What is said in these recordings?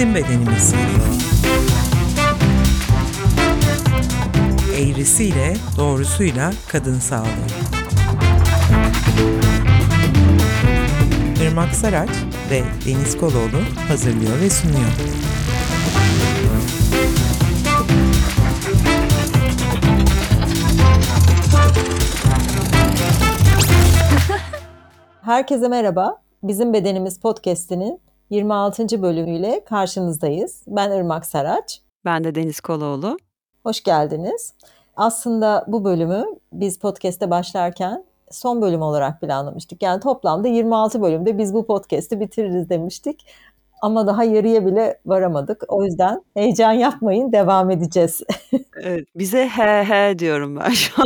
Bizim bedenimiz. Eğrisiyle, doğrusuyla kadın sağlığı. Irmak Saraç ve Deniz Koloğlu hazırlıyor ve sunuyor. Herkese merhaba. Bizim Bedenimiz Podcast'inin 26. bölümüyle karşınızdayız. Ben Irmak Saraç. Ben de Deniz Koloğlu. Hoş geldiniz. Aslında bu bölümü biz podcast'e başlarken son bölüm olarak planlamıştık. Yani toplamda 26 bölümde biz bu podcast'i bitiririz demiştik. Ama daha yarıya bile varamadık. O yüzden heyecan yapmayın, devam edeceğiz. Evet, bize he diyorum ben şu an.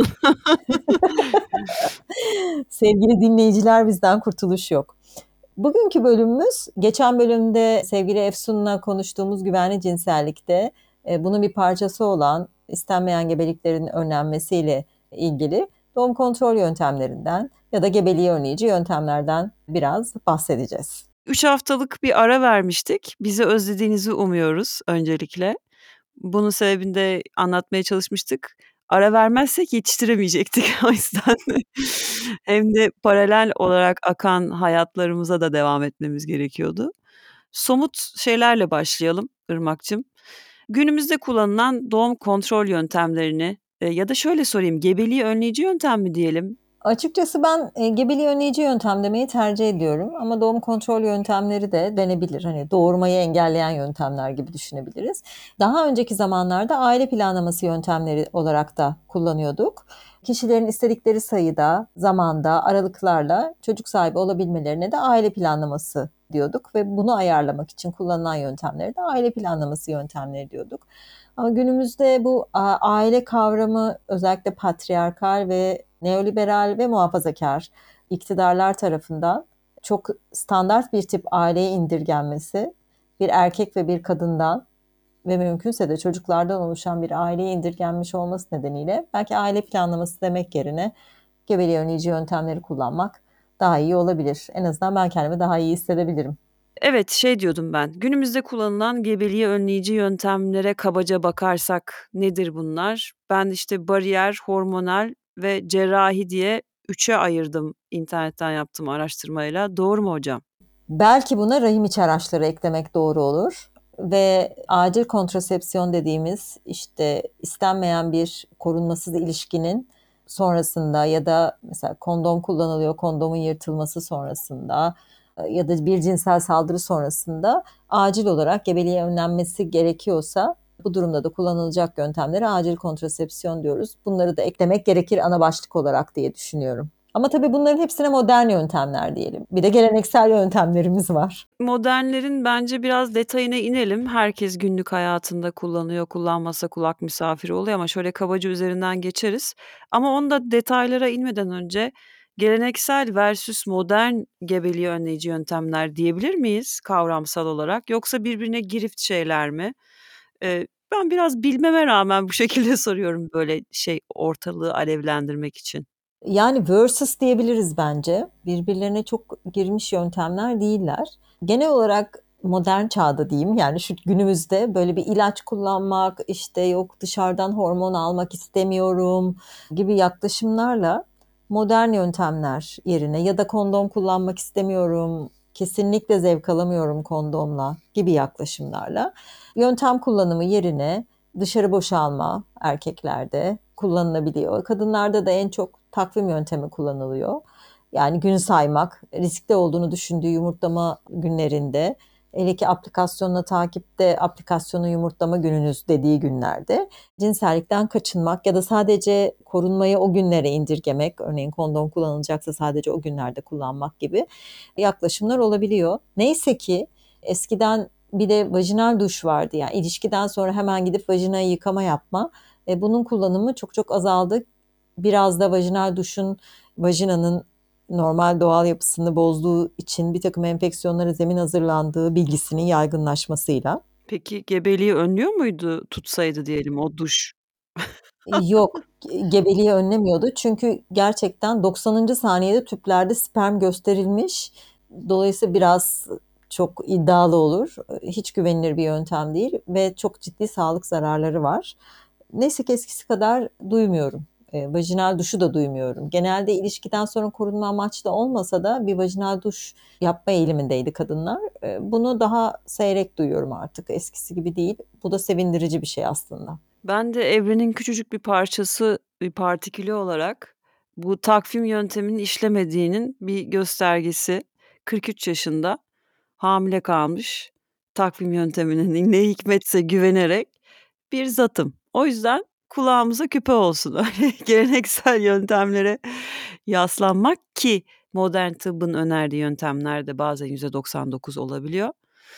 Sevgili dinleyiciler, bizden kurtuluş yok. Bugünkü bölümümüz, geçen bölümde sevgili Efsun'la konuştuğumuz güvenli cinsellikte bunun bir parçası olan istenmeyen gebeliklerin önlenmesiyle ilgili doğum kontrol yöntemlerinden ya da gebeliği önleyici yöntemlerden biraz bahsedeceğiz. 3 haftalık bir ara vermiştik. Bizi özlediğinizi umuyoruz öncelikle. Bunun sebebini de anlatmaya çalışmıştık. Ara vermezsek yetiştiremeyecektik o yüzden. Hem de paralel olarak akan hayatlarımıza da devam etmemiz gerekiyordu. Somut şeylerle başlayalım Irmak'cığım. Günümüzde kullanılan doğum kontrol yöntemlerini ya da şöyle sorayım, gebeliği önleyici yöntem mi diyelim? Açıkçası ben gebeliği önleyici yöntem demeyi tercih ediyorum ama doğum kontrol yöntemleri de denebilir. Hani doğurmayı engelleyen yöntemler gibi düşünebiliriz. Daha önceki zamanlarda aile planlaması yöntemleri olarak da kullanıyorduk. Kişilerin istedikleri sayıda, zamanda, aralıklarla çocuk sahibi olabilmelerine de aile planlaması diyorduk ve bunu ayarlamak için kullanılan yöntemleri de aile planlaması yöntemleri diyorduk. Ama günümüzde bu aile kavramı özellikle patriarkal ve neoliberal ve muhafazakar iktidarlar tarafından çok standart bir tip aileye indirgenmesi, bir erkek ve bir kadından ve mümkünse de çocuklardan oluşan bir aileye indirgenmiş olması nedeniyle belki aile planlaması demek yerine gebeliği önleyici yöntemleri kullanmak daha iyi olabilir. En azından ben kendimi daha iyi hissedebilirim. Evet, şey diyordum ben, günümüzde kullanılan gebeliği önleyici yöntemlere kabaca bakarsak nedir bunlar? Ben işte bariyer, hormonal ve cerrahi diye 3'e ayırdım internetten yaptığım araştırmayla. Doğru mu hocam? Belki buna rahim içi araçları eklemek doğru olur. Ve acil kontrasepsiyon dediğimiz işte istenmeyen bir korunmasız ilişkinin sonrasında ya da mesela kondom kullanılıyor, kondomun yırtılması sonrasında ya da bir cinsel saldırı sonrasında acil olarak gebeliğe önlenmesi gerekiyorsa bu durumda da kullanılacak yöntemlere acil kontrasepsiyon diyoruz. Bunları da eklemek gerekir ana başlık olarak diye düşünüyorum. Ama tabii bunların hepsine modern yöntemler diyelim. Bir de geleneksel yöntemlerimiz var. Modernlerin bence biraz detayına inelim. Herkes günlük hayatında kullanıyor, kullanmasa kulak misafiri oluyor ama şöyle kabaca üzerinden geçeriz. Ama onda detaylara inmeden önce geleneksel versus modern gebeliği önleyici yöntemler diyebilir miyiz kavramsal olarak? Yoksa birbirine girift şeyler mi? Ben biraz bilmeme rağmen bu şekilde soruyorum böyle ortalığı alevlendirmek için. Yani versus diyebiliriz bence. Birbirlerine çok girmiş yöntemler değiller. Genel olarak modern çağda diyeyim, yani şu günümüzde böyle bir ilaç kullanmak, işte yok dışarıdan hormon almak istemiyorum gibi yaklaşımlarla modern yöntemler yerine ya da kondom kullanmak istemiyorum, kesinlikle zevk alamıyorum kondomla gibi yaklaşımlarla yöntem kullanımı yerine dışarı boşalma erkeklerde kullanılabiliyor. Kadınlarda da en çok takvim yöntemi kullanılıyor. Yani gün saymak, riskli olduğunu düşündüğü yumurtlama günlerinde, hele ki aplikasyonla takipte aplikasyonun yumurtlama gününüz dediği günlerde cinsellikten kaçınmak ya da sadece korunmayı o günlere indirgemek, örneğin kondom kullanılacaksa sadece o günlerde kullanmak gibi yaklaşımlar olabiliyor. Neyse ki eskiden bir de vajinal duş vardı, yani ilişkiden sonra hemen gidip vajinayı yıkama yapma. Bunun kullanımı çok çok azaldı. Biraz da vajinal duşun vajinanın normal doğal yapısını bozduğu için bir takım enfeksiyonlara zemin hazırlandığı bilgisinin yaygınlaşmasıyla. Peki gebeliği önlüyor muydu tutsaydı diyelim o duş? Yok, gebeliği önlemiyordu. Çünkü gerçekten 90. saniyede tüplerde sperm gösterilmiş. Dolayısıyla biraz çok iddialı olur. Hiç güvenilir bir yöntem değil ve çok ciddi sağlık zararları var. Neyse ki eskisi kadar duymuyorum. Vajinal duşu da duymuyorum. Genelde ilişkiden sonra korunma amaçlı olmasa da bir vajinal duş yapma eğilimindeydi kadınlar. Bunu daha seyrek duyuyorum artık. Eskisi gibi değil. Bu da sevindirici bir şey aslında. Ben de evrenin küçücük bir parçası, bir partikülü olarak bu takvim yönteminin işlemediğinin bir göstergesi. 43 yaşında hamile kalmış, takvim yönteminin ne hikmetse güvenerek bir zatım. O yüzden kulağımıza küpe olsun. Öyle geleneksel yöntemlere yaslanmak ki modern tıbbın önerdiği yöntemler de bazen %99 olabiliyor.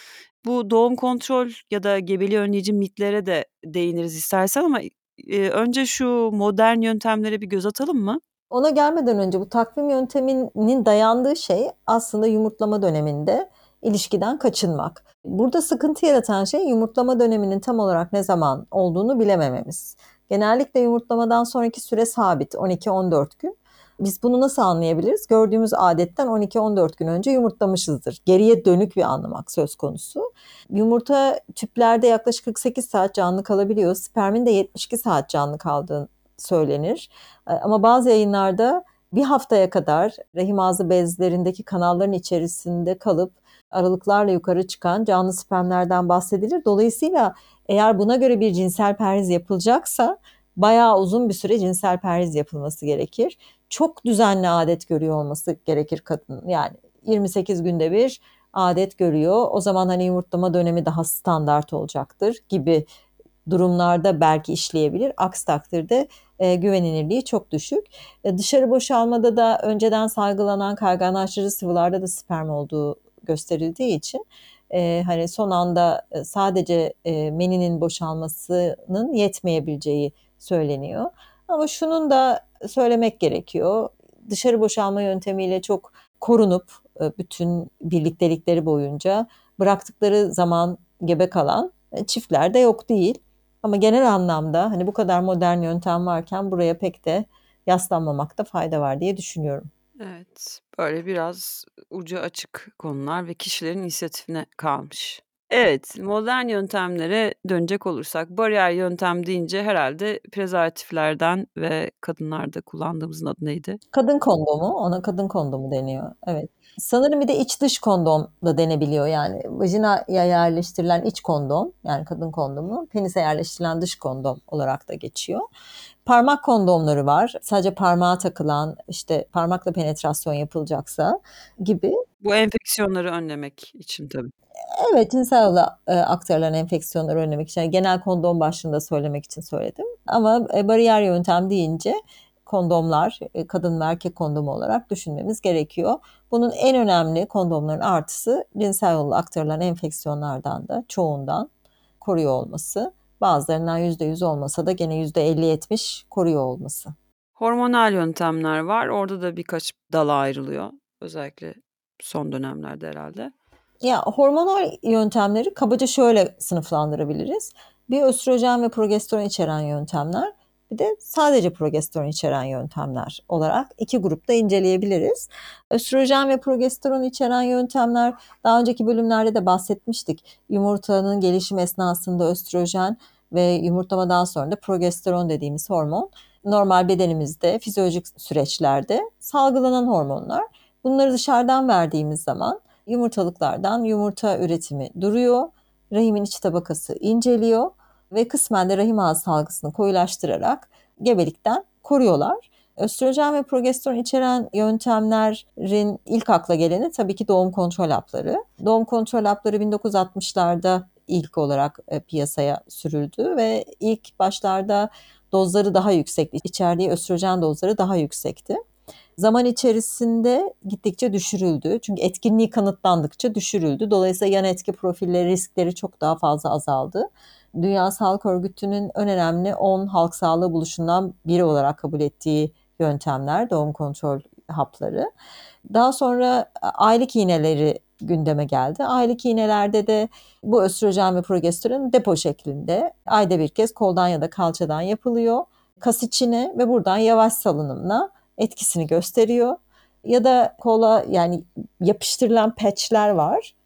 Bu doğum kontrol ya da gebeliği önleyici mitlere de değiniriz istersen ama, önce şu modern yöntemlere bir göz atalım mı? Ona gelmeden önce bu takvim yönteminin dayandığı şey aslında yumurtlama döneminde ilişkiden kaçınmak. Burada sıkıntı yaratan şey yumurtlama döneminin tam olarak ne zaman olduğunu bilemememiz. Genellikle yumurtlamadan sonraki süre sabit 12-14 gün. Biz bunu nasıl anlayabiliriz? Gördüğümüz adetten 12-14 gün önce yumurtlamışızdır. Geriye dönük bir anlamak söz konusu. Yumurta tüplerde yaklaşık 48 saat canlı kalabiliyor. Spermin de 72 saat canlı kaldığı söylenir. Ama bazı yayınlarda bir haftaya kadar rahim ağzı bezlerindeki kanalların içerisinde kalıp aralıklarla yukarı çıkan canlı spermlerden bahsedilir. Dolayısıyla eğer buna göre bir cinsel perhiz yapılacaksa bayağı uzun bir süre cinsel perhiz yapılması gerekir. Çok düzenli adet görüyor olması gerekir kadın. Yani 28 günde bir adet görüyor. O zaman hani yumurtlama dönemi daha standart olacaktır gibi durumlarda belki işleyebilir. Aksi takdirde güvenilirliği çok düşük. Dışarı boşalmada da önceden salgılanan kayganlaştırıcı sıvılarda da sperm olduğu gösterildiği için hani son anda sadece meninin boşalmasının yetmeyebileceği söyleniyor. Ama şunun da söylemek gerekiyor. Dışarı boşalma yöntemiyle çok korunup bütün birliktelikleri boyunca bıraktıkları zaman gebe kalan çiftler de yok değil. Ama genel anlamda hani bu kadar modern yöntem varken buraya pek de yaslanmamakta fayda var diye düşünüyorum. Evet, böyle biraz ucu açık konular ve kişilerin inisiyatifine kalmış. Evet, modern yöntemlere dönecek olursak bariyer yöntem deyince herhalde prezervatiflerden ve kadınlarda kullandığımızın adı neydi? Kadın kondomu, ona kadın kondomu deniyor. Evet. Sanırım bir de iç dış kondom da denebiliyor yani. Vajinaya yerleştirilen iç kondom, yani kadın kondomu, penise yerleştirilen dış kondom olarak da geçiyor. Parmak kondomları var. Sadece parmağa takılan, işte parmakla penetrasyon yapılacaksa gibi. Bu enfeksiyonları önlemek için tabii. Evet, cinsel yolla aktarılan enfeksiyonları önlemek için, yani genel kondom başlığında söylemek için söyledim. Ama bariyer yöntem deyince kondomlar, kadın ve erkek kondomu olarak düşünmemiz gerekiyor. Bunun en önemli kondomların artısı cinsel yolla aktarılan enfeksiyonlardan da çoğundan koruyor olması. Bazılarından %100 olmasa da gene %50-70 koruyor olması. Hormonal yöntemler var. Orada da birkaç dala ayrılıyor. Özellikle son dönemlerde herhalde. Ya hormonal yöntemleri kabaca şöyle sınıflandırabiliriz. Bir östrojen ve progesteron içeren yöntemler, bir de sadece progesteron içeren yöntemler olarak iki grupta inceleyebiliriz. Östrojen ve progesteron içeren yöntemler daha önceki bölümlerde de bahsetmiştik. Yumurtanın gelişim esnasında östrojen ve yumurtlamadan sonra da progesteron dediğimiz hormon normal bedenimizde fizyolojik süreçlerde salgılanan hormonlar. Bunları dışarıdan verdiğimiz zaman yumurtalıklardan yumurta üretimi duruyor, rahimin iç tabakası inceliyor ve kısmen de rahim ağzı salgısını koyulaştırarak gebelikten koruyorlar. Östrojen ve progesteron içeren yöntemlerin ilk akla geleni tabii ki doğum kontrol hapları. Doğum kontrol hapları 1960'larda ilk olarak piyasaya sürüldü ve ilk başlarda dozları daha yüksekti. İçerdiği östrojen dozları daha yüksekti. Zaman içerisinde gittikçe düşürüldü. Çünkü etkinliği kanıtlandıkça düşürüldü. Dolayısıyla yan etki profilleri, riskleri çok daha fazla azaldı. Dünya Sağlık Örgütü'nün en önemli 10 halk sağlığı buluşundan biri olarak kabul ettiği yöntemler doğum kontrol hapları. Daha sonra aylık iğneleri gündeme geldi. Aylık iğnelerde de bu östrojen ve progesteron depo şeklinde ayda bir kez koldan ya da kalçadan yapılıyor. Kas içine ve buradan yavaş salınımla etkisini gösteriyor. Ya da kola, yani yapıştırılan patchler var.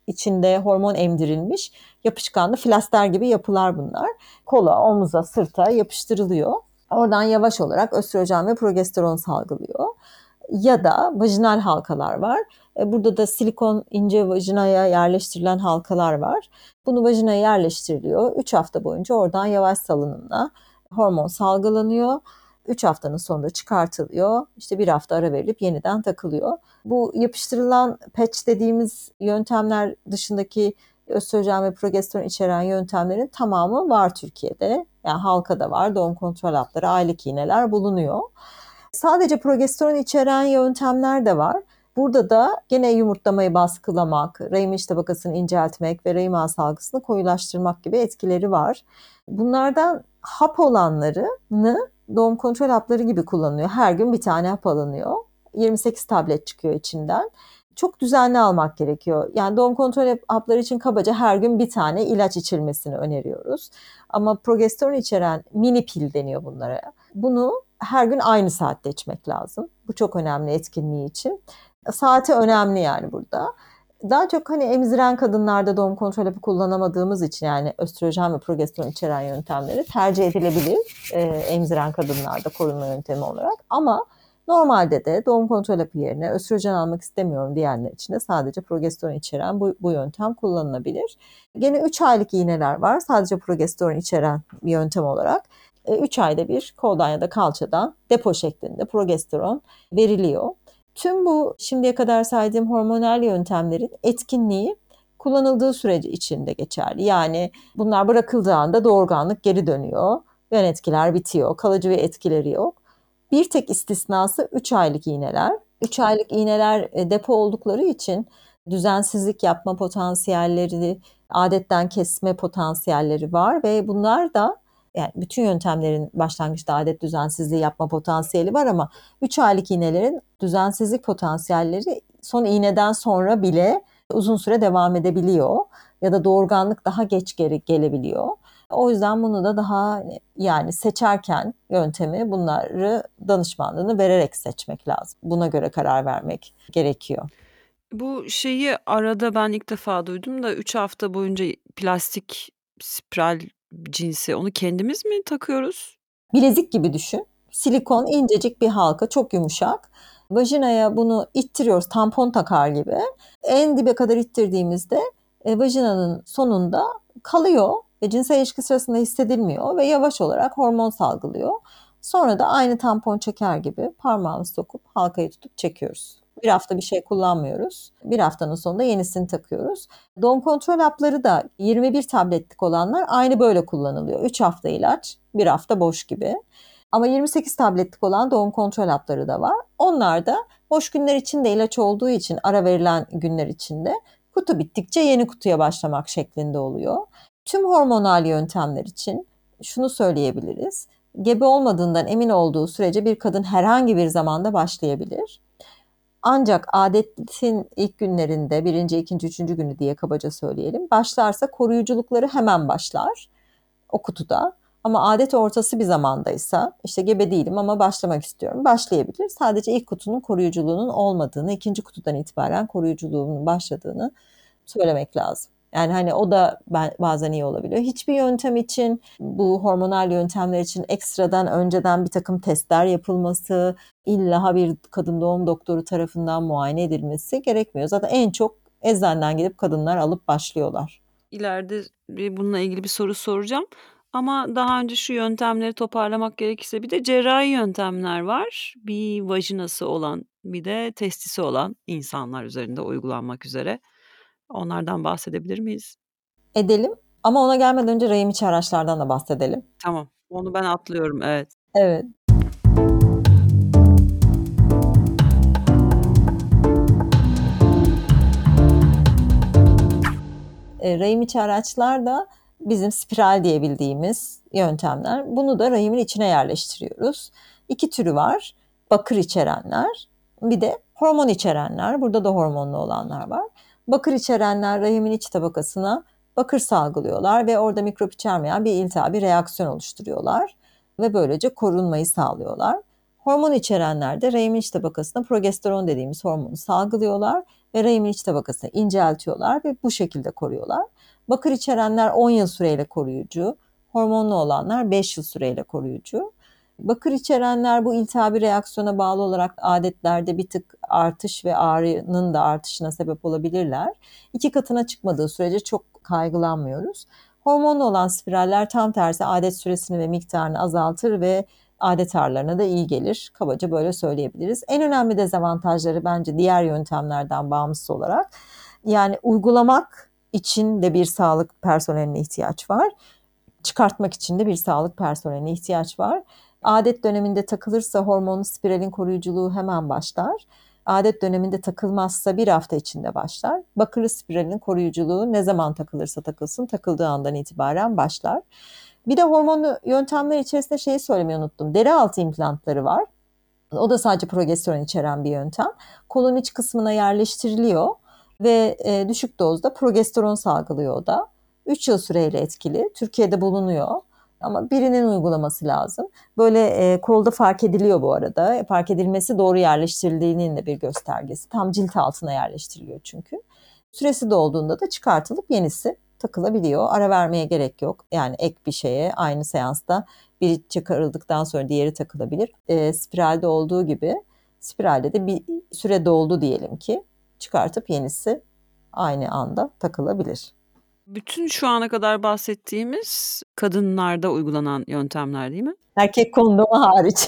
içinde hormon emdirilmiş yapışkanlı flaster gibi yapılar bunlar. Kola, omuza, sırta yapıştırılıyor. Oradan yavaş olarak östrojen ve progesteron salgılıyor. Ya da vajinal halkalar var. Burada da silikon ince vajinaya yerleştirilen halkalar var. Bunu vajinaya yerleştiriliyor. 3 hafta boyunca oradan yavaş salınımla hormon salgılanıyor. 3 haftanın sonunda çıkartılıyor. İşte 1 hafta ara verilip yeniden takılıyor. Bu yapıştırılan patch dediğimiz yöntemler dışındaki östrojen ve progesteron içeren yöntemlerin tamamı var Türkiye'de. Yani halkada var, doğum kontrol hapları, aylık iğneler bulunuyor. Sadece progesteron içeren yöntemler de var. Burada da gene yumurtlamayı baskılamak, rahim iç tabakasını inceltmek ve rahim ağ salgısını koyulaştırmak gibi etkileri var. Bunlardan hap olanlarını doğum kontrol hapları gibi kullanılıyor. Her gün bir tane hap alınıyor. 28 tablet çıkıyor içinden. Çok düzenli almak gerekiyor. Yani doğum kontrol hapları için kabaca her gün bir tane ilaç içilmesini öneriyoruz. Ama progesteron içeren mini pil deniyor bunlara. Bunu her gün aynı saatte içmek lazım. Bu çok önemli etkinliği için. Saati önemli yani burada. Daha çok hani emziren kadınlarda doğum kontrol hapı kullanamadığımız için yani östrojen ve progesteron içeren yöntemleri tercih edilebilir emziren kadınlarda korunma yöntemi olarak. Ama normalde de doğum kontrol hapı yerine östrojen almak istemiyorum diyenler için de sadece progesteron içeren bu yöntem kullanılabilir. Gene 3 aylık iğneler var sadece progesteron içeren bir yöntem olarak. 3 ayda bir koldan ya da kalçadan depo şeklinde progesteron veriliyor. Tüm bu şimdiye kadar saydığım hormonal yöntemlerin etkinliği kullanıldığı süreci içinde geçerli. Yani bunlar bırakıldığı anda doğurganlık geri dönüyor. Yan etkiler bitiyor. Kalıcı bir etkileri yok. Bir tek istisnası 3 aylık iğneler. 3 aylık iğneler depo oldukları için düzensizlik yapma potansiyelleri, adetten kesme potansiyelleri var ve bunlar da yani bütün yöntemlerin başlangıçta adet düzensizliği yapma potansiyeli var ama 3 aylık iğnelerin düzensizlik potansiyelleri son iğneden sonra bile uzun süre devam edebiliyor ya da doğurganlık daha geç gelebiliyor. O yüzden bunu da daha yani seçerken yöntemi bunları danışmanlığını vererek seçmek lazım. Buna göre karar vermek gerekiyor. Bu şeyi arada ben ilk defa duydum da 3 hafta boyunca plastik spiral cinsi onu kendimiz mi takıyoruz? Bilezik gibi düşün. Silikon incecik bir halka, çok yumuşak. Vajinaya bunu ittiriyoruz, tampon takar gibi. En dibe kadar ittirdiğimizde vajinanın sonunda kalıyor ve cinsel ilişki sırasında hissedilmiyor ve yavaş olarak hormon salgılıyor. Sonra da aynı tampon çeker gibi parmağımızı sokup halkayı tutup çekiyoruz. 1 hafta bir şey kullanmıyoruz. 1 haftanın sonunda yenisini takıyoruz. Doğum kontrol hapları da 21 tabletlik olanlar aynı böyle kullanılıyor. 3 hafta ilaç, 1 hafta boş gibi. Ama 28 tabletlik olan doğum kontrol hapları da var. Onlar da boş günler için de ilaç olduğu için ara verilen günler içinde kutu bittikçe yeni kutuya başlamak şeklinde oluyor. Tüm hormonal yöntemler için şunu söyleyebiliriz. Gebe olmadığından emin olduğu sürece bir kadın herhangi bir zamanda başlayabilir. Ancak adetin ilk günlerinde, 1. 2. 3. günü diye kabaca söyleyelim, başlarsa koruyuculukları hemen başlar o kutuda. Ama adet ortası bir zamandaysa, işte gebe değilim ama başlamak istiyorum, başlayabilir. Sadece ilk kutunun koruyuculuğunun olmadığını, 2. kutudan itibaren koruyuculuğunun başladığını söylemek lazım. Yani hani o da bazen iyi olabiliyor. Hiçbir yöntem için, bu hormonal yöntemler için ekstradan önceden bir takım testler yapılması, illa bir kadın doğum doktoru tarafından muayene edilmesi gerekmiyor. Zaten en çok eczaneden gidip kadınlar alıp başlıyorlar. İleride bununla ilgili bir soru soracağım ama daha önce şu yöntemleri toparlamak gerekirse bir de cerrahi yöntemler var. Bir vajinası olan, bir de testisi olan insanlar üzerinde uygulanmak üzere. Onlardan bahsedebilir miyiz? Edelim ama ona gelmeden önce rahim içi araçlardan da bahsedelim. Tamam, onu ben atlıyorum, evet. Evet. Rahim içi araçlar da bizim spiral diye bildiğimiz yöntemler. Bunu da rahimin içine yerleştiriyoruz. 2 türü var. Bakır içerenler, bir de hormon içerenler. Burada da hormonlu olanlar var. Bakır içerenler rahimin iç tabakasına bakır salgılıyorlar ve orada mikrop içermeyen bir iltihabi reaksiyon oluşturuyorlar ve böylece korunmayı sağlıyorlar. Hormon içerenler de rahimin iç tabakasına progesteron dediğimiz hormonu salgılıyorlar ve rahimin iç tabakasını inceltiyorlar ve bu şekilde koruyorlar. Bakır içerenler 10 yıl süreyle koruyucu, hormonlu olanlar 5 yıl süreyle koruyucu. Bakır içerenler bu iltihabi reaksiyona bağlı olarak adetlerde bir tık artış ve ağrının da artışına sebep olabilirler. 2 katına çıkmadığı sürece çok kaygılanmıyoruz. Hormonlu olan spiraller tam tersi adet süresini ve miktarını azaltır ve adet ağrılarına da iyi gelir. Kabaca böyle söyleyebiliriz. En önemli dezavantajları bence diğer yöntemlerden bağımsız olarak, yani uygulamak için de bir sağlık personeline ihtiyaç var. Çıkartmak için de bir sağlık personeline ihtiyaç var. Adet döneminde takılırsa hormonlu spiralin koruyuculuğu hemen başlar. Adet döneminde takılmazsa bir hafta içinde başlar. Bakırlı spiralin koruyuculuğu ne zaman takılırsa takılsın, takıldığı andan itibaren başlar. Bir de hormonlu yöntemler içerisinde şeyi söylemeyi unuttum. Deri altı implantları var. O da sadece progesteron içeren bir yöntem. Kolon iç kısmına yerleştiriliyor ve düşük dozda progesteron salgılıyor o da. 3 yıl süreyle etkili. Türkiye'de bulunuyor ama birinin uygulaması lazım. Böyle kolda fark ediliyor bu arada. Fark edilmesi doğru yerleştirildiğinin de bir göstergesi. Tam cilt altına yerleştiriliyor çünkü. Süresi dolduğunda da çıkartılıp yenisi takılabiliyor. Ara vermeye gerek yok. Yani ek bir şeye aynı seansta biri çıkarıldıktan sonra diğeri takılabilir. Spiralde olduğu gibi spiralde de bir süre doldu diyelim ki çıkartıp yenisi aynı anda takılabilir. Bütün şu ana kadar bahsettiğimiz kadınlarda uygulanan yöntemler değil mi? Erkek kondomu hariç.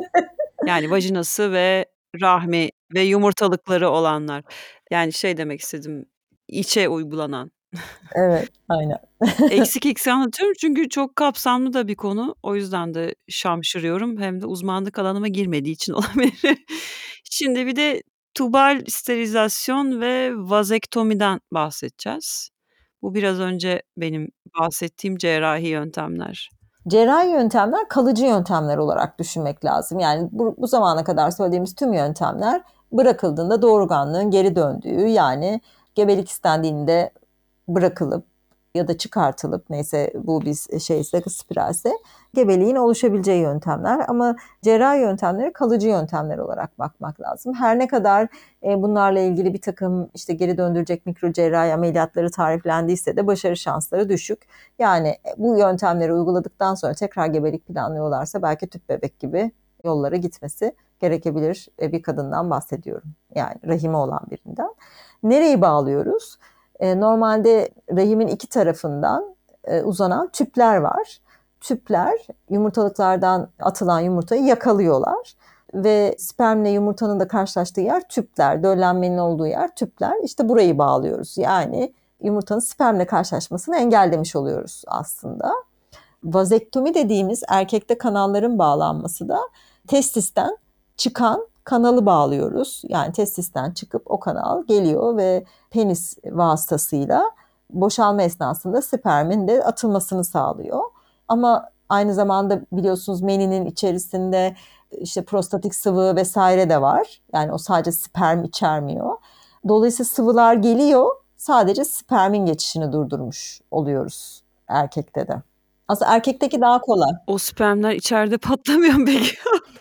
Yani vajinası ve rahmi ve yumurtalıkları olanlar. Yani şey demek istedim, içe uygulanan. Evet, aynen. Eksik eksik anlatıyorum çünkü çok kapsamlı da bir konu. O yüzden de şaşırıyorum. Hem de uzmanlık alanıma girmediği için olabilir. Şimdi bir de tubal sterilizasyon ve vazektomiden bahsedeceğiz. Bu biraz önce benim bahsettiğim cerrahi yöntemler. Cerrahi yöntemler kalıcı yöntemler olarak düşünmek lazım. Yani bu zamana kadar söylediğimiz tüm yöntemler bırakıldığında doğurganlığın geri döndüğü, yani gebelik istendiğinde bırakılıp ya da çıkartılıp, neyse bu bir şeyse, spiralse, gebeliğin oluşabileceği yöntemler. Ama cerrahi yöntemleri kalıcı yöntemler olarak bakmak lazım. Her ne kadar bunlarla ilgili bir takım işte geri döndürecek mikro cerrahi ameliyatları tariflendiyse de başarı şansları düşük. Yani bu yöntemleri uyguladıktan sonra tekrar gebelik planlıyorlarsa belki tüp bebek gibi yollara gitmesi gerekebilir. Bir kadından bahsediyorum. Yani rahimi olan birinden. Nereyi bağlıyoruz? Normalde rahimin iki tarafından uzanan tüpler var. Tüpler yumurtalıklardan atılan yumurtayı yakalıyorlar ve spermle yumurtanın da karşılaştığı yer tüpler, döllenmenin olduğu yer tüpler. İşte burayı bağlıyoruz. Yani yumurtanın spermle karşılaşmasını engellemiş oluyoruz aslında. Vazektomi dediğimiz erkekte kanalların bağlanması da testisten çıkan kanalı bağlıyoruz. Yani testisten çıkıp o kanal geliyor ve penis vasıtasıyla boşalma esnasında spermin de atılmasını sağlıyor. Ama aynı zamanda biliyorsunuz meninin içerisinde işte prostatik sıvı vesaire de var. Yani o sadece sperm içermiyor. Dolayısıyla sıvılar geliyor, sadece spermin geçişini durdurmuş oluyoruz erkekte de. Aslında erkekteki daha kolay. O spermler içeride patlamıyor mu peki?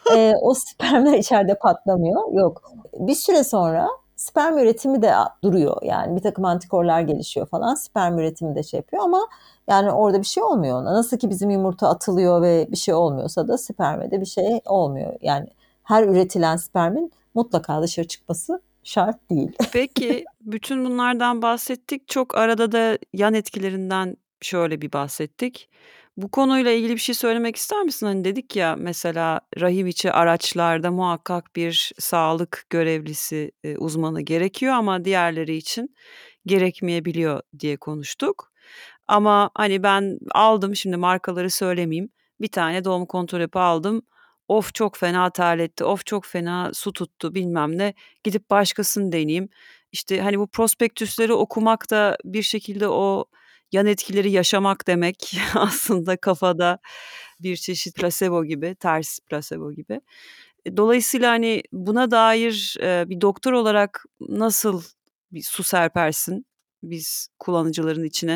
O spermler içeride patlamıyor. Yok. Bir süre sonra sperm üretimi de duruyor. Yani bir takım antikorlar gelişiyor falan. Sperm üretimi de şey yapıyor ama yani orada bir şey olmuyor ona. Nasıl ki bizim yumurta atılıyor ve bir şey olmuyorsa da sperme de bir şey olmuyor. Yani her üretilen spermin mutlaka dışarı çıkması şart değil. Peki, bütün bunlardan bahsettik. Çok arada da yan etkilerinden şöyle bir bahsettik. Bu konuyla ilgili bir şey söylemek ister misin? Hani dedik ya mesela rahim içi araçlarda muhakkak bir sağlık görevlisi, uzmanı gerekiyor ama diğerleri için gerekmeyebiliyor diye konuştuk. Ama, hani, ben aldım, şimdi markaları söylemeyeyim, bir tane doğum kontrol hapı aldım. Of, çok fena terletti, of, çok fena su tuttu, bilmem ne. Gidip başkasını deneyeyim. İşte, hani, bu prospektüsleri okumak da bir şekilde o yan etkileri yaşamak demek aslında kafada bir çeşit plasebo gibi, ters plasebo gibi. Dolayısıyla, hani, buna dair, bir doktor olarak nasıl bir su serpersin biz kullanıcıların içine?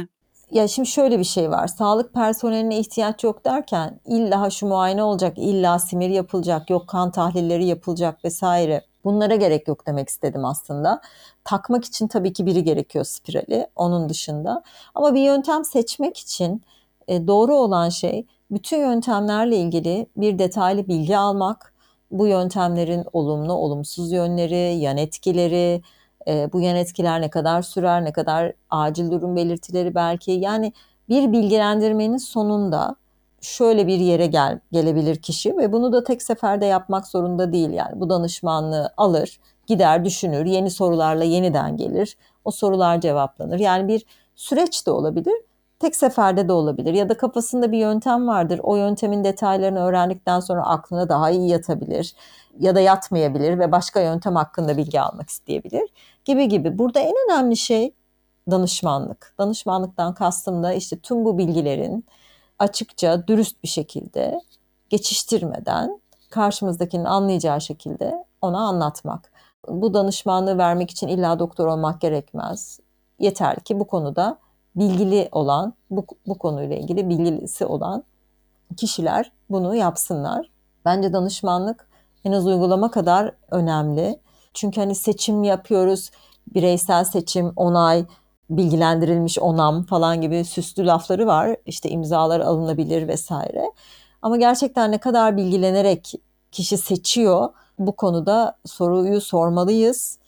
Ya şimdi şöyle bir şey var. Sağlık personeline ihtiyaç yok derken illa şu muayene olacak, illa simir yapılacak, yok kan tahlilleri yapılacak vesaire. Bunlara gerek yok demek istedim aslında. Takmak için tabii ki biri gerekiyor spirali, onun dışında. Ama bir yöntem seçmek için doğru olan şey bütün yöntemlerle ilgili bir detaylı bilgi almak. Bu yöntemlerin olumlu, olumsuz yönleri, yan etkileri, bu yan etkiler ne kadar sürer, ne kadar acil durum belirtileri belki. Yani bir bilgilendirmenin sonunda şöyle bir yere gelebilir kişi ve bunu da tek seferde yapmak zorunda değil. Yani bu danışmanlığı alır, gider düşünür, yeni sorularla yeniden gelir. O sorular cevaplanır. Yani bir süreç de olabilir, tek seferde de olabilir. Ya da kafasında bir yöntem vardır. O yöntemin detaylarını öğrendikten sonra aklına daha iyi yatabilir ya da yatmayabilir ve başka yöntem hakkında bilgi almak isteyebilir gibi gibi. Burada en önemli şey danışmanlık. Danışmanlıktan kastım da işte tüm bu bilgilerin açıkça, dürüst bir şekilde, geçiştirmeden, karşımızdakinin anlayacağı şekilde ona anlatmak. Bu danışmanlığı vermek için illa doktor olmak gerekmez. Yeter ki bu konuda bilgili olan, bu konuyla ilgili bilgisi olan kişiler bunu yapsınlar. Bence danışmanlık en az uygulama kadar önemli. Çünkü hani seçim yapıyoruz, bireysel seçim, onay, bilgilendirilmiş onam falan gibi süslü lafları var. İşte imzalar alınabilir vesaire. Ama gerçekten ne kadar bilgilenerek kişi seçiyor, bu konuda soruyu sormalıyız.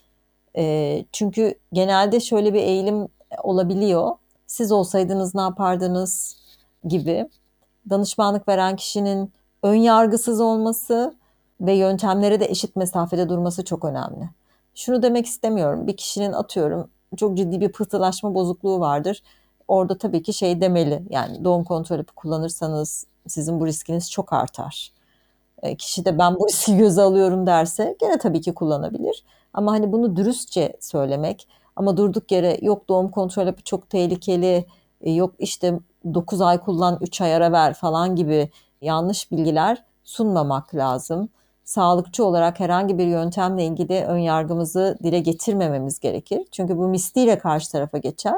Çünkü genelde şöyle bir eğilim olabiliyor. Siz olsaydınız ne yapardınız gibi. Danışmanlık veren kişinin ön yargısız olması ve yöntemlere de eşit mesafede durması çok önemli. Şunu demek istemiyorum. Bir kişinin atıyorum çok ciddi bir pıhtılaşma bozukluğu vardır. Orada tabii ki şey demeli. Yani doğum kontrol hapı kullanırsanız sizin bu riskiniz çok artar. Kişi de ben bu riski göze alıyorum derse gene tabii ki kullanabilir. Ama hani bunu dürüstçe söylemek, ama durduk yere yok doğum kontrol hapı çok tehlikeli, yok işte 9 ay kullan 3 ay ara ver falan gibi yanlış bilgiler sunmamak lazım. Sağlıkçı olarak herhangi bir yöntemle ilgili ön yargımızı dile getirmememiz gerekir. Çünkü bu misliyle karşı tarafa geçer.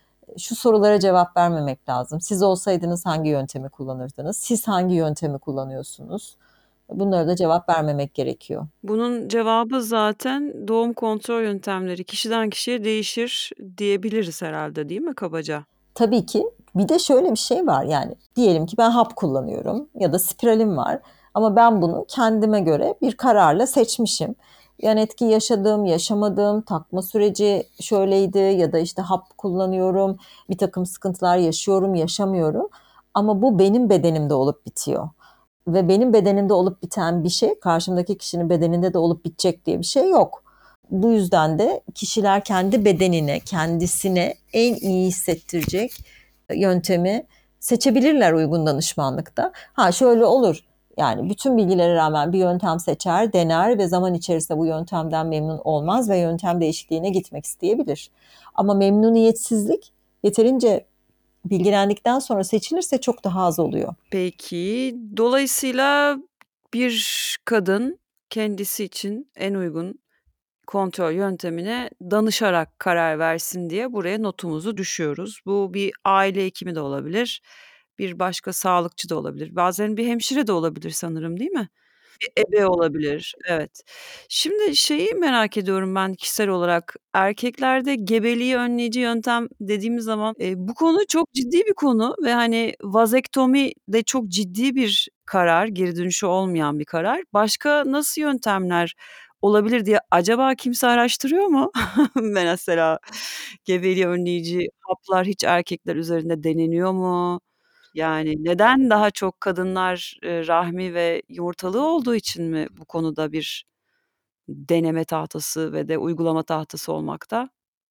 Şu sorulara cevap vermemek lazım. Siz olsaydınız hangi yöntemi kullanırdınız? Siz hangi yöntemi kullanıyorsunuz? Bunlara da cevap vermemek gerekiyor. Bunun cevabı zaten doğum kontrol yöntemleri kişiden kişiye değişir diyebiliriz herhalde, değil mi kabaca? Tabii ki bir de şöyle bir şey var, yani diyelim ki ben hap kullanıyorum ya da spiralim var ama ben bunu kendime göre bir kararla seçmişim. Yan etki yaşadım, yaşamadım, takma süreci şöyleydi ya da işte hap kullanıyorum, bir takım sıkıntılar yaşıyorum, yaşamıyorum. Ama bu benim bedenimde olup bitiyor. Ve benim bedenimde olup biten bir şey karşımdaki kişinin bedeninde de olup bitecek diye bir şey yok. Bu yüzden de kişiler kendi bedenine, kendisine en iyi hissettirecek yöntemi seçebilirler uygun danışmanlıkta. Ha şöyle olur. Yani bütün bilgilere rağmen bir yöntem seçer, dener ve zaman içerisinde bu yöntemden memnun olmaz ve yöntem değişikliğine gitmek isteyebilir. Ama memnuniyetsizlik yeterince bilgilendikten sonra seçilirse çok daha az oluyor. Peki, dolayısıyla bir kadın kendisi için en uygun kontrol yöntemine danışarak karar versin diye buraya notumuzu düşüyoruz. Bu bir aile hekimi de olabilir, bir başka sağlıkçı da olabilir. Bazen bir hemşire de olabilir sanırım, değil mi? Bir ebe olabilir, evet. Şimdi şeyi merak ediyorum ben kişisel olarak, erkeklerde gebeliği önleyici yöntem dediğimiz zaman, bu konu çok ciddi bir konu ve, hani, vazektomi de çok ciddi bir karar, geri dönüşü olmayan bir karar. Başka nasıl yöntemler olabilir diye acaba kimse araştırıyor mu? Mesela gebeliği önleyici haplar hiç erkekler üzerinde deneniyor mu? Yani, neden daha çok kadınlar, rahmi ve yumurtalığı olduğu için mi bu konuda bir deneme tahtası ve de uygulama tahtası olmakta?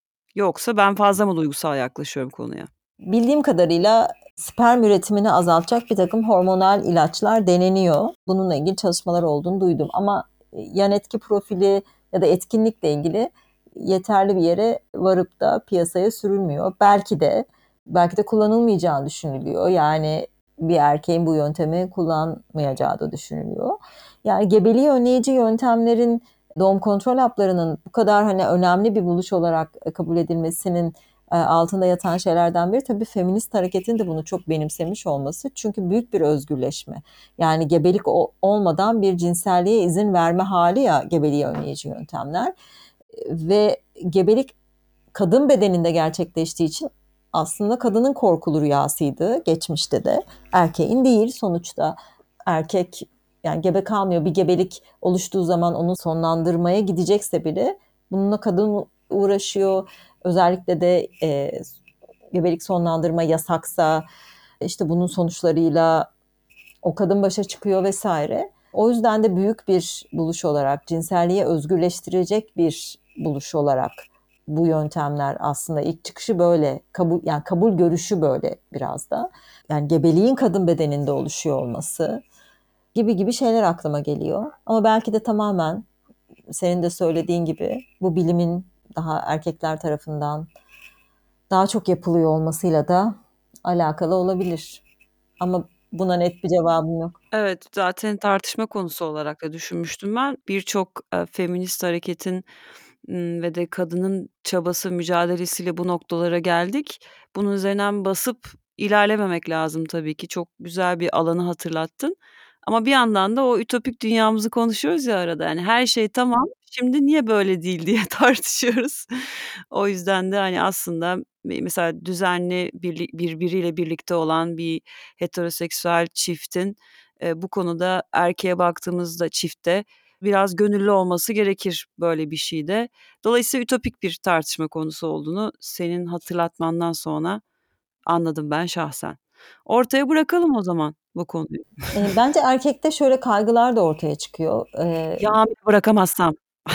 Yoksa ben fazla mı duygusal yaklaşıyorum konuya? Bildiğim kadarıyla sperm üretimini azaltacak bir takım hormonal ilaçlar deneniyor. Bununla ilgili çalışmalar olduğunu duydum ama yan etki profili ya da etkinlikle ilgili yeterli bir yere varıp da piyasaya sürülmüyor. Belki de kullanılmayacağını düşünülüyor. Yani bir erkeğin bu yöntemi kullanmayacağı da düşünülüyor. Yani gebeliği önleyici yöntemlerin, doğum kontrol haplarının bu kadar hani önemli bir buluş olarak kabul edilmesinin altında yatan şeylerden biri tabii feminist hareketin de bunu çok benimsemiş olması. Çünkü büyük bir özgürleşme. Yani gebelik olmadan bir cinselliğe izin verme hali ya gebeliği önleyici yöntemler. Ve gebelik kadın bedeninde gerçekleştiği için aslında kadının korkulu rüyasıydı geçmişte de. Erkeğin değil sonuçta. Erkek yani gebe kalmıyor. Bir gebelik oluştuğu zaman onu sonlandırmaya gidecekse bile bununla kadın uğraşıyor. Özellikle de gebelik sonlandırma yasaksa işte bunun sonuçlarıyla o kadın başa çıkıyor vesaire. O yüzden de büyük bir buluş olarak, cinselliği özgürleştirecek bir buluş olarak bu yöntemler aslında ilk çıkışı böyle, kabul görüşü böyle biraz da. Yani gebeliğin kadın bedeninde oluşuyor olması gibi şeyler aklıma geliyor. Ama belki de tamamen senin de söylediğin gibi bu bilimin daha erkekler tarafından daha çok yapılıyor olmasıyla da alakalı olabilir. Ama buna net bir cevabım yok. Evet, zaten tartışma konusu olarak da düşünmüştüm ben. Birçok, feminist hareketin, ve de kadının çabası, mücadelesiyle bu noktalara geldik. Bunun üzerinden basıp ilerlememek lazım tabii ki. Çok güzel bir alanı hatırlattın. Ama bir yandan da o ütopik dünyamızı konuşuyoruz ya arada. Yani her şey tamam, şimdi niye böyle değil diye tartışıyoruz. O yüzden de, hani, aslında mesela düzenli birbiriyle birlikte olan bir heteroseksüel çiftin, bu konuda erkeğe baktığımızda çifte biraz gönüllü olması gerekir böyle bir şeyde. Dolayısıyla ütopik bir tartışma konusu olduğunu senin hatırlatmandan sonra anladım ben şahsen. Ortaya bırakalım o zaman bu konuyu. Bence erkekte şöyle kaygılar da ortaya çıkıyor. Ya, bırakamazsam?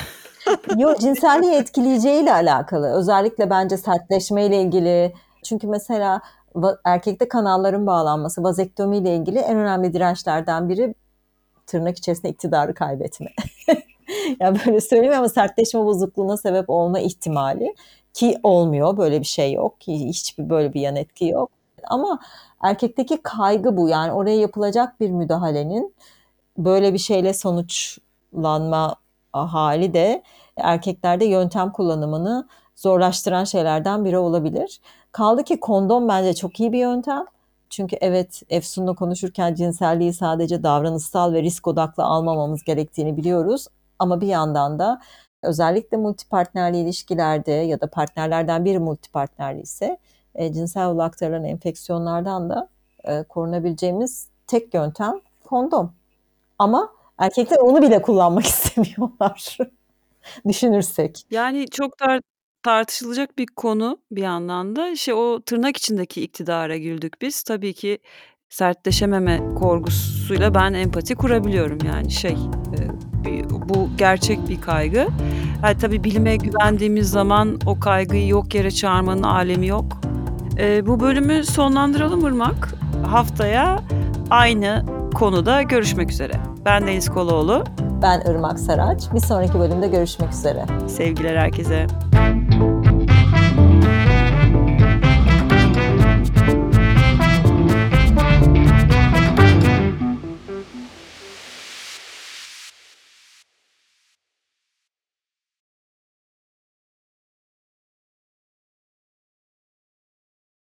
Yo, cinselliği etkileyeceğiyle alakalı. Özellikle bence sertleşmeyle ilgili. Çünkü mesela erkekte kanalların bağlanması, vazektomiyle ilgili en önemli dirençlerden biri tırnak içerisinde iktidarı kaybetme. Yani böyle söyleyeyim ama sertleşme bozukluğuna sebep olma ihtimali ki olmuyor. Böyle bir şey yok. Hiçbir böyle bir yan etki yok. Ama erkekteki kaygı bu. Yani oraya yapılacak bir müdahalenin böyle bir şeyle sonuçlanma hali de erkeklerde yöntem kullanımını zorlaştıran şeylerden biri olabilir. Kaldı ki kondom bence çok iyi bir yöntem. Çünkü evet Efsun'la konuşurken cinselliği sadece davranışsal ve risk odaklı almamamız gerektiğini biliyoruz. Ama bir yandan da özellikle multipartnerli ilişkilerde ya da partnerlerden biri multipartnerli ise cinsel yolu aktarılan enfeksiyonlardan da korunabileceğimiz tek yöntem kondom. Ama erkekler onu bile kullanmak istemiyorlar düşünürsek. Yani çok tartışılacak bir konu bir yandan da. O tırnak içindeki iktidara güldük biz. Tabii ki sertleşememe korkusuyla ben empati kurabiliyorum. Yani bu gerçek bir kaygı. Tabii bilime güvendiğimiz zaman o kaygıyı yok yere çağırmanın alemi yok. Bu bölümü sonlandıralım Irmak. Haftaya aynı konuda görüşmek üzere. Ben Deniz Koloğlu. Ben Irmak Saraç. Bir sonraki bölümde görüşmek üzere. Sevgiler herkese.